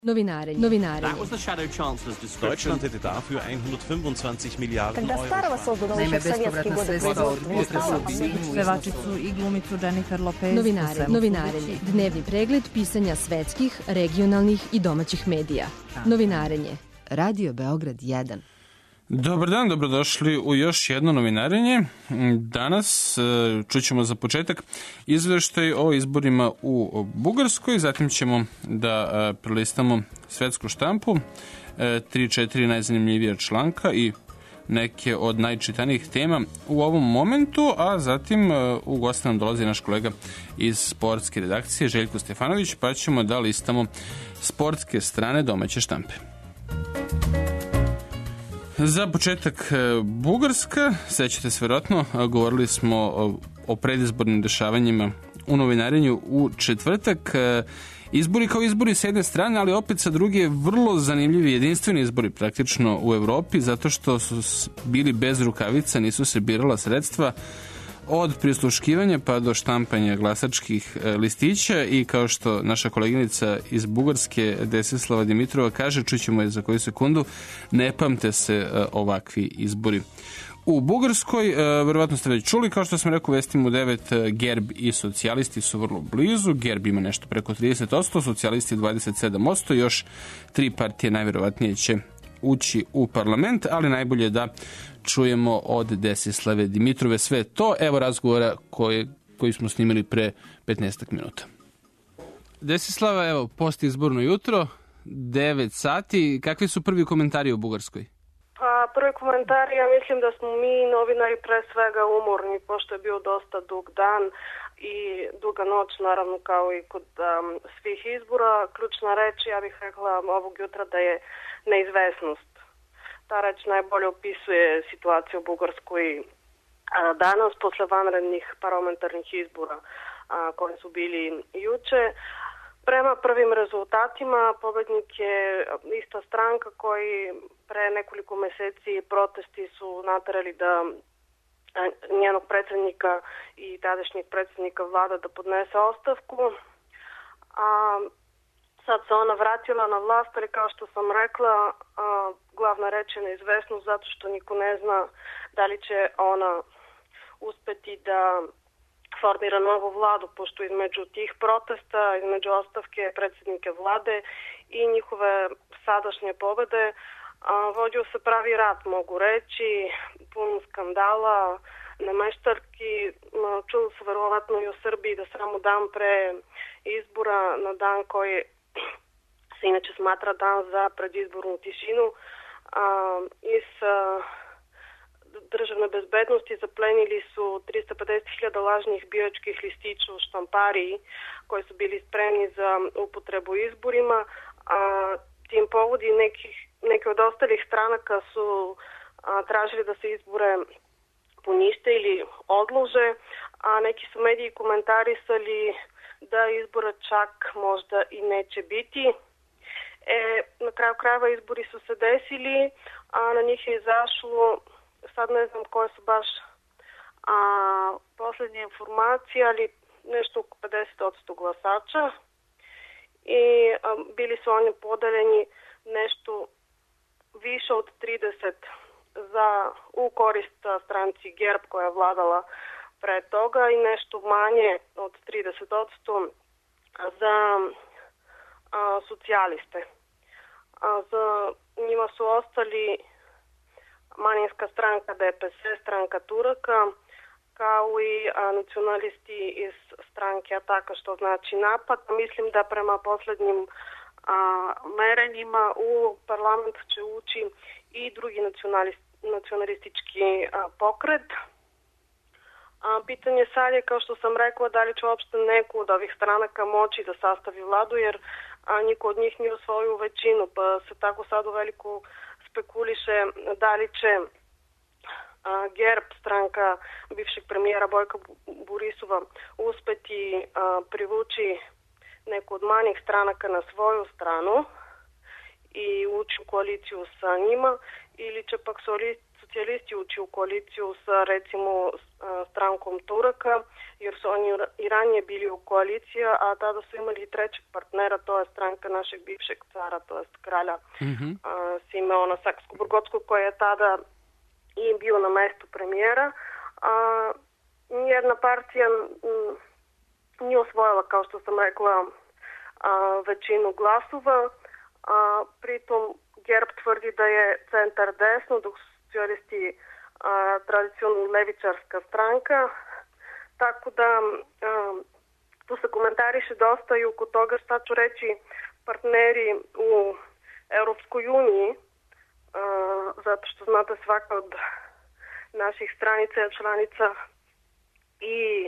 Новинаrenje. That was the Shadow Chancellor's description. Deutschland hätte dafür 125 Milijarden Euro. Naime, bespovratna sredstva od pevačicu i glumicu Jennifer Lopez. Novinarenje. Dnevni pregled pisanja svetskih, regionalnih i domaćih medija. Novinarenje. Radio Beograd 1. Dobar dan, dobrodošli u još jedno novinarenje. Danas čućemo za početak izveštaj o izborima u Bugarskoj, zatim ćemo da prelistamo svetsku štampu, 3-4 najzanimljivija članka i neke od najčitanijih tema u ovom momentu, a zatim u goste nam dolazi naš kolega iz sportske redakcije Željko Stefanović, pa ćemo da listamo sportske strane domaće štampe. Za početak Bugarska, sećate se verovatno, govorili smo o predizbornim dešavanjima u novinarenju u četvrtak. Izbori kao izbori s jedne strane, ali opet sa druge vrlo zanimljivi jedinstveni izbori praktično u Evropi, zato što su bili bez rukavica, nisu se birala sredstva od prisluškivanja pa do štampanja glasačkih listića i kao što naša koleginica iz Bugarske Desislava Dimitrova kaže, čućemo je za koju sekundu, ne pamte se ovakvi izbori. U Bugarskoj, verovatno ste već čuli, kao što sam rekao, vestim u 9, Gerb i socijalisti su vrlo blizu, Gerb ima nešto preko 30%, socijalisti 27%, još 3 partije najverovatnije će ući u parlament, ali najbolje da čujemo od Desislave Dimitrove sve to. Evo razgovora koji smo snimili pre 15 minuta. Desislava, evo, postizborno jutro, 9 sati. Kakvi su prvi komentari u Bugarskoj? Pa, prvi komentari, ja mislim da smo mi novinari pre svega umorni, pošto je bio dosta dug dan i duga noć, naravno kao i kod svih izbora. Ključna reč, ja bih rekla ovog jutra da je neizvesnost. Ta reč najbolje opisuje situaciju u Bugarskoj danas posle vanrednih parlamentarnih izbora koji su bili juče. Prema prvim rezultatima pobednik je ista stranka koji pre nekoliko meseci protesti su naterali da njenog predsjednika i tadašnjeg predsjednika vlada da podnese ostavku. Sad se ona vratila na vlast, ali kao što sam rekla, glavna reč je neizvesnost zato što niko ne zna da li će ona uspeti da formira novu vladu, pošto između tih protesta, između ostavke predsjednike vlade i njihove sadašnje pobede vodio se pravi rat, mogu reći, pun skandala, nameštarki. Čulo se verovatno i u Srbiji da samo dan pre izbora, na dan koji se inače smatra dan za predizbornu tišinu, iz državne bezbednosti zaplenili su 350.000 lažnih biračkih listića u štampariji koji su bili spremni za upotrebu izborima. Tim povodi neke od ostalih stranaka su tražili da se izbore ponište ili odlože, a neki su mediji komentarisali da izbora čak možda i neće biti. Na kraju krajeva izbori su se desili, a na njih je izašlo, sad ne znam koje su baš poslednje informacije, ali nešto oko 50% glasača i bili su oni podeljeni nešto više od 30 u korist stranci Gerb koja je vladala pre toga i nešto manje od 30% za socijaliste. Za njima su ostali manjinska stranka DPS, stranka Turaka, kao i nacionalisti iz stranke Ataka, što znači napad. Mislim da prema poslednjim merenjima u parlament će ući i drugi nacionalistički pokret. Pitanje sad je, kao što sam rekla, da li će uopšte neku od ovih stranaka moći da sastavi vladu, jer niko od njih nije osvojio većinu, pa se tako sad u veliku spekuliše da li će Gerb, stranka bivšeg premijera Bojka Borisova, uspeti privući neku od manjih stranaka na svoju stranu i ući u koaliciju sa njima, ili će pak socijalisti ući u koaliciju sa, recimo, strankom Turaka, jer su oni i ranije bili u koaliciji, a tada su imali i trećeg partnera, to je stranka našeg bivšeg cara, to je kralja Simeona Saksko-Burgotskog, koji je tada i bio na mestu premijera. Nijedna partija nije osvojila, kao što sam rekla, većinu glasova. Pritom GERB tvrdi da je centar desno, dok su socijalisti tradicionalno levičarska stranka. Tako da tu se komentariše dosta i oko toga šta ću reći partneri u Europskoj uniji, zato što znate svaka od naših stranica je članica i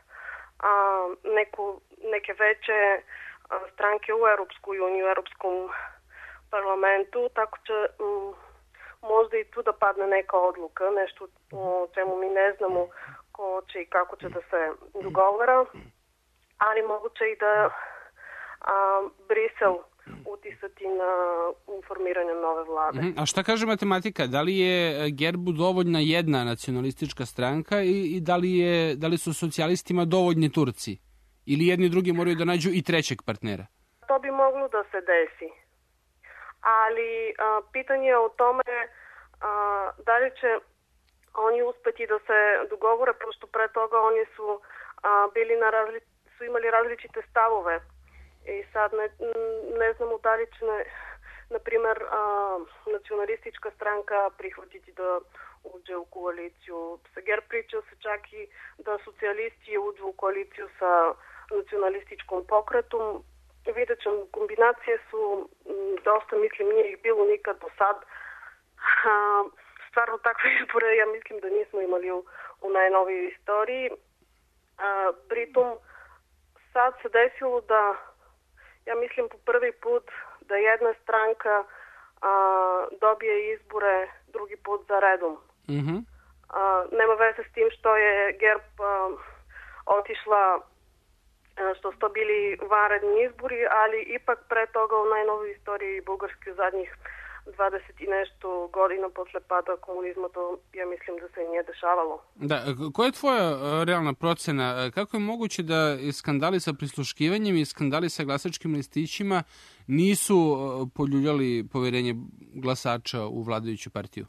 neke veće stranke u Europskoj uniji, u Europskom parlamentu, tako će možda i tu da padne neka odluka, nešto o čemu mi ne znamo ko će i kako će da se dogovara, ali moguće i da Brisel utisati na formiranje nove vlade. A šta kaže matematika? Da li je GERB-u dovoljna jedna nacionalistička stranka i da li su socijalistima dovoljni Turci? Ili jedni i drugi moraju da nađu i trećeg partnera? To bi moglo da se desi. Ali pitanje je o tome da li će oni uspeti da se dogovore, pošto pre toga oni su imali različite stavove. I sad ne znamo da li će, na primjer, nacionalistička stranka prihvatiti da uđe u koaliciju. Sa GERB pričao se čak i da socijalisti uđu u koaliciju sa nacionalističkom pokretom. Vidjet ćemo, kombinacije su dosta, mislim, nije ih bilo nikad do sad. Stvarno takve izbore, ja mislim da nismo imali u najnovijoj istoriji. Pritom, sad se desilo da, ja mislim, po prvi put da jedna stranka dobije izbore drugi put za redom. Nema veze s tim što je GERB otišla, što su to bili vanredni izbori, ali ipak pre toga u najnovoj istoriji Bugarske u zadnjih 20 i nešto godina posle pada komunizma, to ja mislim da se nije dešavalo. Da, koja je tvoja realna procena? Kako je moguće da skandali sa prisluškivanjem i skandali sa glasačkim listićima nisu poljuljali poverenje glasača u vladajuću partiju?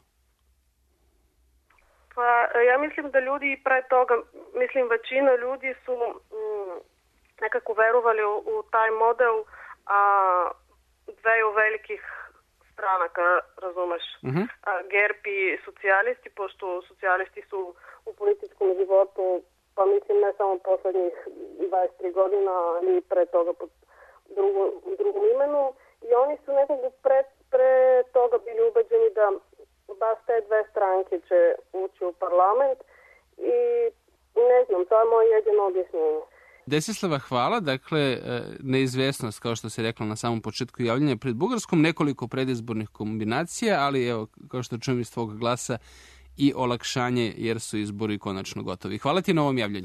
Pa ja mislim da ljudi pre toga, mislim većina ljudi su nekako verovali u taj model dveju velikih stranaka, razumeš, GERB i socijalisti, pošto socijalisti su u političkom životu, pa mislim ne samo poslednjih 23 godina, ali pre toga pod drugom imenu, i oni su nekako pre toga bili ubeđeni da baš te dve stranke će ući u parlament i ne znam, to je moje jedino objašnjenje. Desislava, hvala. Dakle, neizvesnost, kao što se rekla na samom početku javljanja pred Bugarskom, nekoliko predizbornih kombinacija, ali evo, kao što čujem iz tvog glasa, i olakšanje jer su izbori konačno gotovi. Hvala ti na ovom javljanju.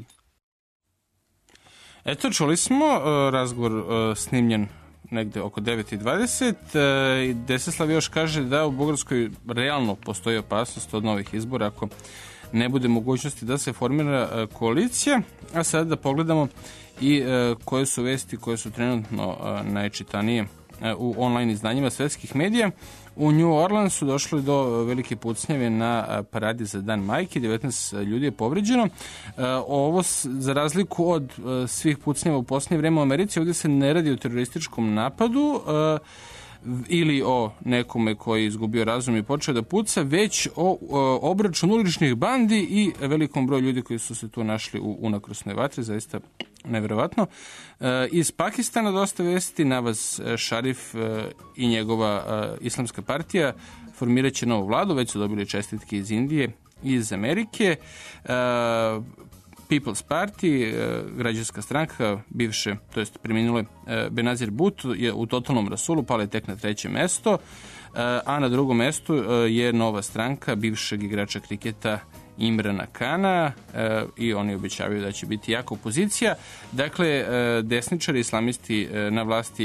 Eto, čuli smo razgovor snimljen negde oko 9:20. Desislav još kaže da u Bugarskoj realno postoji opasnost od novih izbora ako ne bude mogućnosti da se formira koalicija. A sad da pogledamo i koje su vesti koje su trenutno najčitanije u online izdanjima svetskih medija. U New Orleansu došlo je do velike pucnjave na paradi za Dan majke, 19 ljudi je povređeno. Ovo, za razliku od svih pucnjava u posljednje vreme u Americi, ovdje se ne radi o terorističkom napadu ili o nekome koji je izgubio razum i počeo da puca, već o obračunu uličnih bandi i velikom broju ljudi koji su se tu našli u unakrusnoj vatri, zaista neverovatno. Iz Pakistana dosta vesti, Nawaz Sharif i njegova islamska partija formirat će novu vladu, već su dobili čestitke iz Indije i iz Amerike. People's Party, građanska stranka, bivše, to jest preminule Benazir Bhutto je u totalnom rasulu, pala je tek na 3. mesto, a na 2. mestu je nova stranka bivšeg igrača kriketa Imrana Kana i oni obećavaju da će biti jaka opozicija. Dakle, desničari, islamisti na vlasti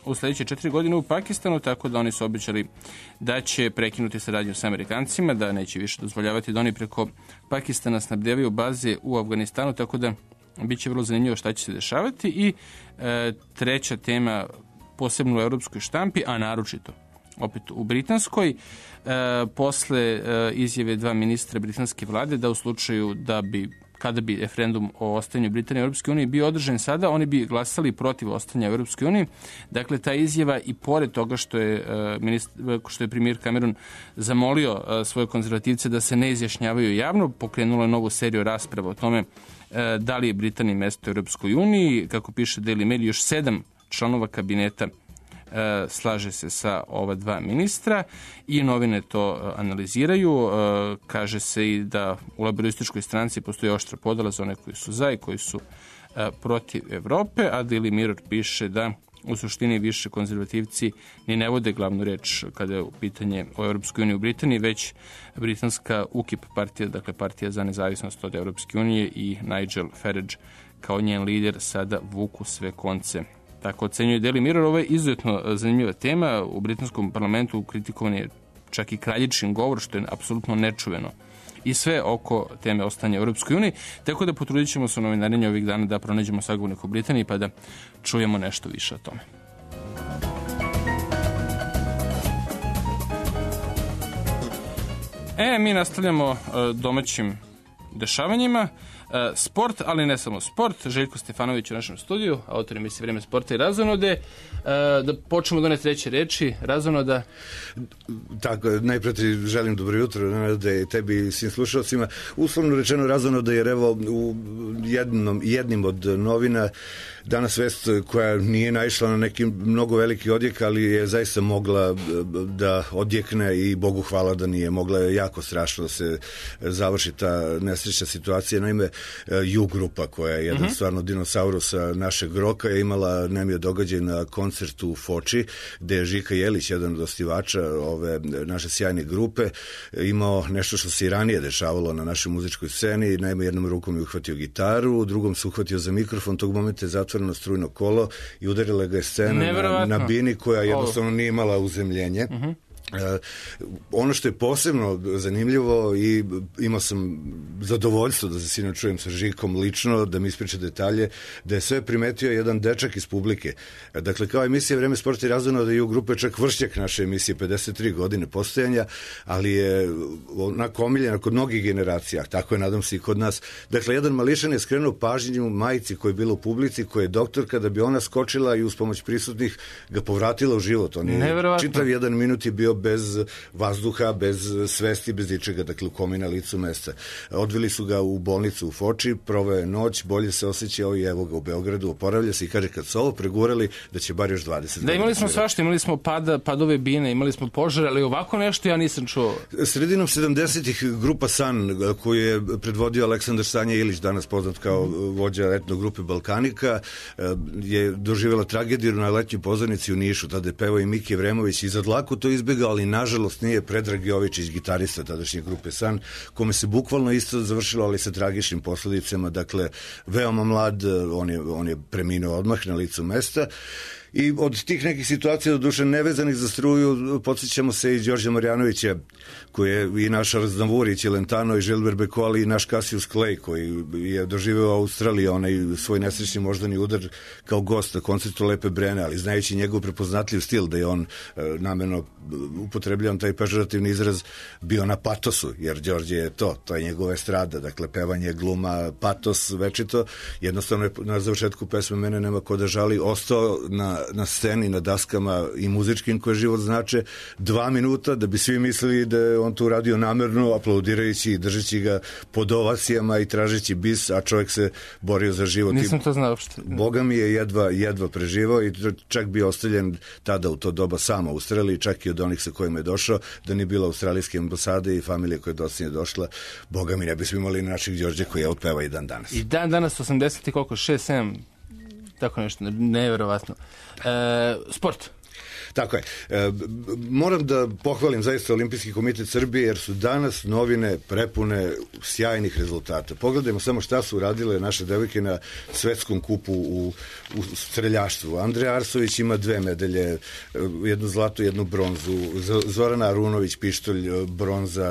u sljedeće 4 godine u Pakistanu, tako da oni su obećali da će prekinuti saradnju sa Amerikancima, da neće više dozvoljavati da oni preko Pakistana snabdevaju baze u Afganistanu, tako da bit će vrlo zanimljivo šta će se dešavati. I treća tema, posebno u europskoj štampi, a naročito opet u britanskoj, posle izjave 2 ministra britanske vlade da u slučaju da bi, kada bi referendum o ostajanju Britanije u Europskoj uniji bio održan sada, oni bi glasali protiv ostajanja u Europskoj uniji. Dakle, ta izjava i pored toga što je premijer Cameron zamolio svoje konzervativce da se ne izjašnjavaju javno, pokrenulo je novu seriju rasprava o tome da li je Britaniji mesto u Europskoj uniji. Kako piše Daily Mail, još 7 članova kabineta slaže se sa ova 2 ministra i novine to analiziraju. Kaže se i da u laborističkoj stranci postoji oštra podela za one koji su za i koji su protiv Evrope, a Daily Mirror piše da u suštini više konzervativci ni ne vode glavnu reč kada je u pitanje o Europskoj uniji u Britaniji, već britanska UKIP partija, dakle partija za nezavisnost od Europske unije, i Nigel Farage kao njen lider sada vuku sve konce. Tako ocenjuje Daily Mirror. Ovo je izuzetno zanimljiva tema. U britanskom parlamentu kritikovan je čak i kraljičin govor, što je apsolutno nečuveno. I sve oko teme ostanja u Europskoj uniji. Tako da potrudit ćemo se u novinarenju ovih dana da pronađemo sagovornika u Britaniji pa da čujemo nešto više o tome. Mi nastavljamo domaćim dešavanjima. Sport, ali ne samo sport. Željko Stefanović u našem studiju, autor emisije Vreme sporta i razonode. Da počnemo od one treće reči, razonoda. Tako, najprije ti želim dobro jutro, da je tebi i svim slušalcima. Uslovno rečeno, razonoda, jer evo u jednim od novina danas vest koja nije naišla na neki mnogo veliki odjek, ali je zaista mogla da odjekne i Bogu hvala da nije. Mogla je jako strašno da se završi ta nesrećna situacija. Naime, U grupa, koja je jedan stvarno dinosaurusa našeg roka, je imala nemio događaj na koncertu u Foči, gde je Žika Jelić, jedan od osnivača ove naše sjajne grupe, imao nešto što se i ranije dešavalo na našoj muzičkoj sceni. Naime, jednom rukom je uhvatio gitaru, drugom se uhvatio za mikrofon, tog momenta je zatvoreno strujno kolo i udarila ga je scena na bini koja jednostavno nije imala uzemljenje. Ono što je posebno zanimljivo, i imao sam zadovoljstvo da se sinoć čujem sa Žikom lično, da mi ispriča detalje, da je sve primetio jedan dečak iz publike. Dakle, kao emisija Vreme sporta i razonode i U grupe čak vršnjak naše emisije, 53 godine postojanja, ali je onako omiljena kod mnogih generacija, tako je, nadam se, i kod nas. Dakle, jedan mališan je skrenuo pažnju majici koja je bila u publici, koja je doktorka, da bi ona skočila i uz pomoć prisutnih ga povratila u život. On je čitav jedan minut je bio bez vazduha, bez svesti, bez ničega, dakle u komi na licu mesta. Odveli su ga u bolnicu u Foči, proveo je noć, bolje se osjećao i evo ga u Beogradu, oporavlja se i kaže kad su ovo pregurali da će bar još 20. Da, imali smo svašta, imali smo padove bine, imali smo požare, ali ovako nešto ja nisam čuo. Sredinom 70-ih grupa San, koju je predvodio Aleksandar Sanja Ilić, danas poznat kao vođa etno grupe Balkanika, je doživjela tragediju na letnjoj pozornici u Nišu. Tada je pevao i Miki Evremović i za dlaku to izbegao, ali nažalost nije Predrag Jovičić, gitarista tadašnje grupe San, kome se bukvalno isto završilo, ali sa tragičnim posledicama. Dakle, veoma mlad, on je preminuo odmah na licu mesta. I od tih nekih situacija, do duše nevezanih za struju, podsjećamo se i Đorđa Marjanovića, koji je i naš Raznavurić, i Lentano, i Žilber Beko, ali i naš Cassius Clay, koji je doživeo u Australiji onaj svoj nesrećni moždani udar kao gost na koncertu Lepe Brene, ali znajući njegov prepoznatljiv stil, da je on namerno, upotrebljavam taj pežorativni izraz, bio na patosu, jer Đorđe je to je njegova estrada, dakle pevanje, gluma, patos večito. Jednostavno je na završetku pesme Mene nema ko da žali ostao na sceni, na daskama i muzičkim koje život znače 2 minuta, da bi svi mislili da je on to uradio namerno, aplaudirajući i držeći ga pod ovacijama i tražeći bis, a čovjek se borio za život. Nisam to znao uopšte. Boga mi je jedva preživao i čak bi ostavljen tada u to doba sam u Australiji, čak i od onih sa kojima je došao, da nije bila australijske ambasade i familije koja je dosta došla. Boga mi, ne bismo imali naših Đorđe koji je otpeva i dan danas. I dan danas 80 i koliko, 6-7, tako nešto, neverovatno. Sport. Tako je. Moram da pohvalim zaista Olimpijski komitet Srbije, jer su danas novine prepune sjajnih rezultata. Pogledajmo samo šta su radile naše devojke na svetskom kupu u streljaštvu. Andreja Arsović ima 2 medalje, jednu zlatu, jednu bronzu. Zorana Arunović, pištolj, bronza.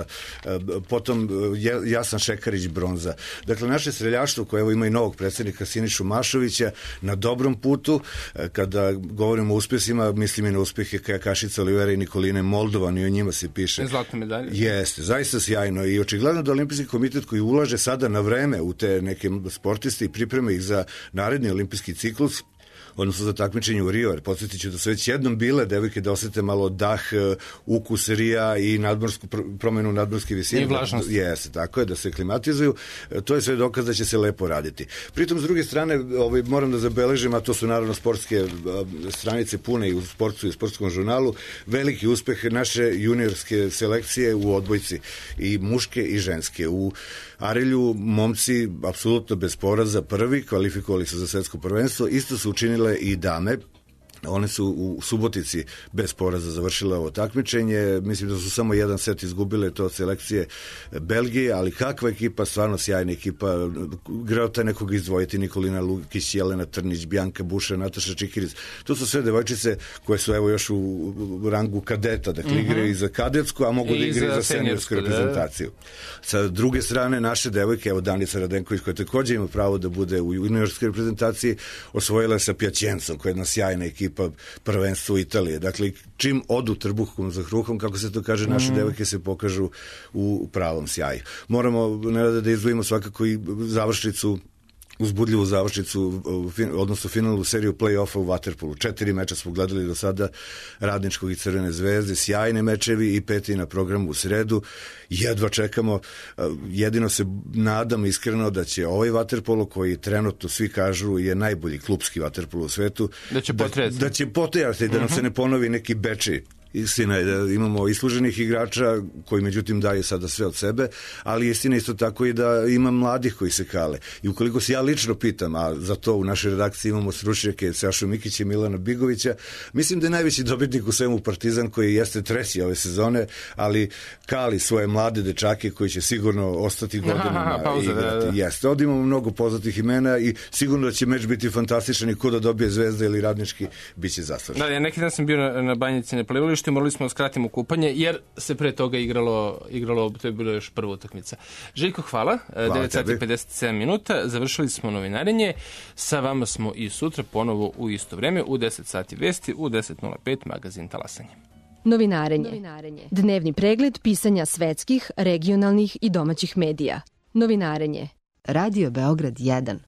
Potom Jasan Šekarić, bronza. Dakle, naše streljaštvo, koje evo ima i novog predsjednika Sinišu Mašovića, na dobrom putu. Kada govorimo o uspjesima, mislim i na uspjehe Kajakašica Olivera i Nikoline Moldovan, i o njima se piše. Zlatne medalje. Jeste, zaista sjajno. I očigledno da Olimpijski komitet, koji ulaže sada na vreme u te neke sportiste i pripreme ih za naredni olimpijski ciklus, odnosno za takmičenje u Rio, jer podsjetit ću da su već jednom bile devojke da osete malo dah, ukus rija i promenu nadmorske visine. I vlažnost. Jeste, tako je, da se klimatizuju. To je sve dokaz da će se lepo raditi. Pritom, s druge strane, moram da zabeležim, a to su naravno sportske stranice pune i u sportu i u sportskom žurnalu, veliki uspeh naše juniorske selekcije u odbojci, i muške i ženske. U Arilju momci apsolutno bez poraza prvi, kvalifikovali su za svetsko prvenstvo, isto su učinile i dame. One su u Subotici bez poraza završile ovo takmičenje. Mislim da su samo jedan set izgubile, to od selekcije Belgije, ali kakva ekipa, stvarno sjajna ekipa. Grota nekog izdvojiti, Nikolina Lukić, Jelena Trnić, Bjanka Buša, Nataša Čikiriz. To su sve devojčice koje su evo još u rangu kadeta, dakle igraju i za kadetsku, a mogu da igraju za seniorsku reprezentaciju. Sa druge strane, naše devojke, evo Danica Radenković, koja takođe ima pravo da bude u juniorskoj reprezentaciji, osvojila sa Pjaćencom, koja je jedna sjajna ekipa, prvenstvo Italije. Dakle, čim odu trbuhom za kruhom, kako se to kaže, naše devojke se pokažu u pravom sjaju. Moramo da izdvojimo svakako i završnicu, uzbudljivu završnicu, odnosno finalnu seriju play-offa u vaterpolu. 4 meča smo gledali do sada, Radničkog i Crvene zvezde, sjajne mečevi, i 5. na programu u sredu. Jedva čekamo, jedino se nadam iskreno da će ovaj vaterpolo, koji trenutno svi kažu je najbolji klupski vaterpolo u svetu, da će potrajati, da nam se ne ponovi neki Bečej. Istina je da imamo isluženih igrača koji međutim daju sada sve od sebe, ali istina isto tako i da ima mladih koji se kale. I ukoliko se ja lično pitam, a za to u našoj redakciji imamo stručnjake Sašu Mikića i Milana Bigovića, mislim da je najveći dobitnik u svemu Partizan, koji jeste 3. ove sezone, ali kali svoje mlade dečake koji će sigurno ostati godinama igrati. Jeste, ovdje imamo mnogo poznatih imena i sigurno da će meč biti fantastičan, i ko da dobije Zvezda ili Radnički, bit će zastrašan. Da, ja neki dan sam bio na Banjici na plivalištu, morali smo skratimo kupanje, jer se pre toga igralo, to je bilo još prva utakmica. Željko, hvala. 9:57 minuta. Završili smo novinarenje. Sa vama smo i sutra ponovo u isto vreme, u 10 sati vesti, u 10:05 magazin Talasanje. Novinarenje. Dnevni pregled pisanja svetskih, regionalnih i domaćih medija. Novinarenje. Radio Beograd 1.